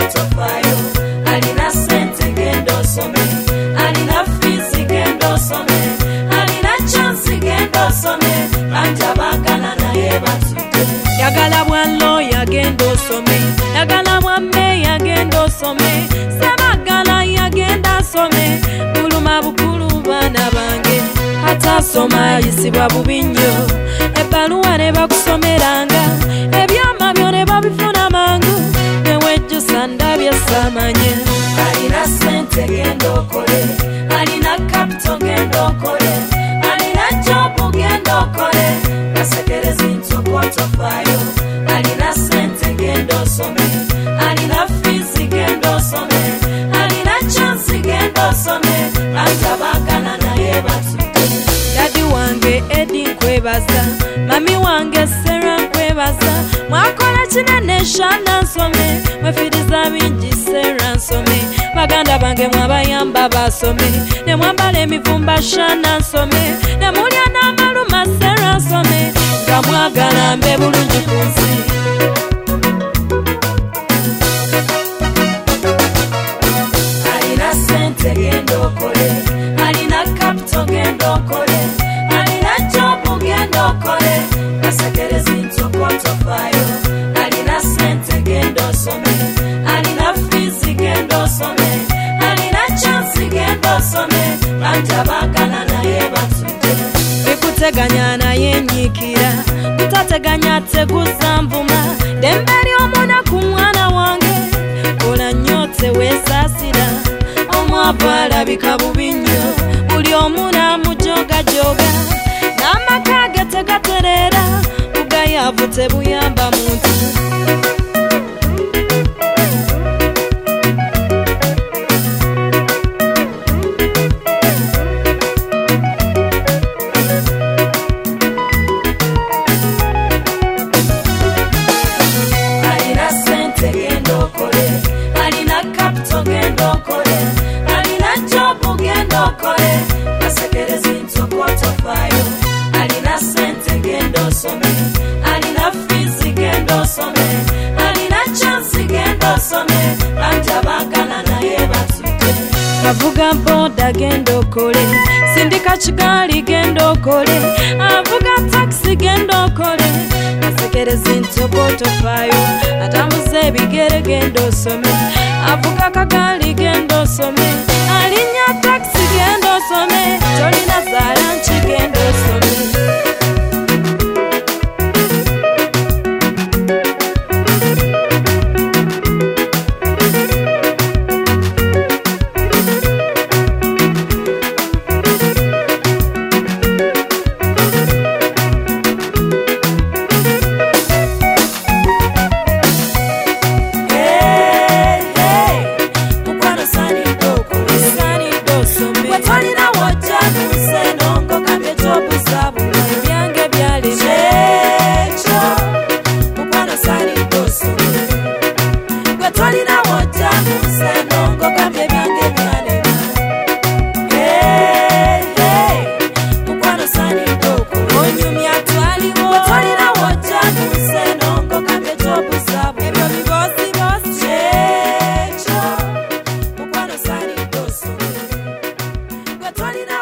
tofayo alina sente gendo some alina fees gendo some alina chance gendo some anja bakana naye batude yagala bwalo yagendo some yagala mwamme yagendo some sabagala yagenda some buluma bukulu bana bange hata soma yisibwa bubinyo ebbaluwa ne bakusomeranga ebyama byo ne babifuna mangu newejjo sandabya samanya alina sente gendo okole alina capital gendo okole alina job gendo okole basekereza intokotofayo alina sente gendo some alina fees gendo some alina chance gendo some antabakana naye batude dadi wange Edi nkwebaza mami wange Sera nkwebaza mwakola kinene Shana nsome mwefiriza bingi Sera nsome baganda bange mwabayamba basome ne mwambala emivumba Shana nsome ne mulya n'amaluma Sera nsome nga mwagala mbe bulungi ku nsi alina sente gendo okole alina capital gendo okole alina job gendo okole basekereza intokotofayo alina sente gendo some alina fees gendo some alina chance gendo some anja bakana naye batude bikuteganya naye nyikira kutateganya teguzamvuma demberi omuna ku mwana wange ola nyote wesasira omwabala bikabubi nnyo buli omuna mujogajoga n'amaka gategaterera bugayavu tebuyamba muntu alina sente gendo okole alina capital gendo okole alina job gendo okole basekereza intokotofayo alina sente gendo some alina fees gendo some alina chance gendo some anja bakana naye batude avuga boda gendo okole sindika kigali gendo okole avuga taxi gendo okole basekereza intokotofayo atambuza ebigere gendo some avuga kagali gendo some alinya taxi gendo some tolina zalanchi gendo some Tolina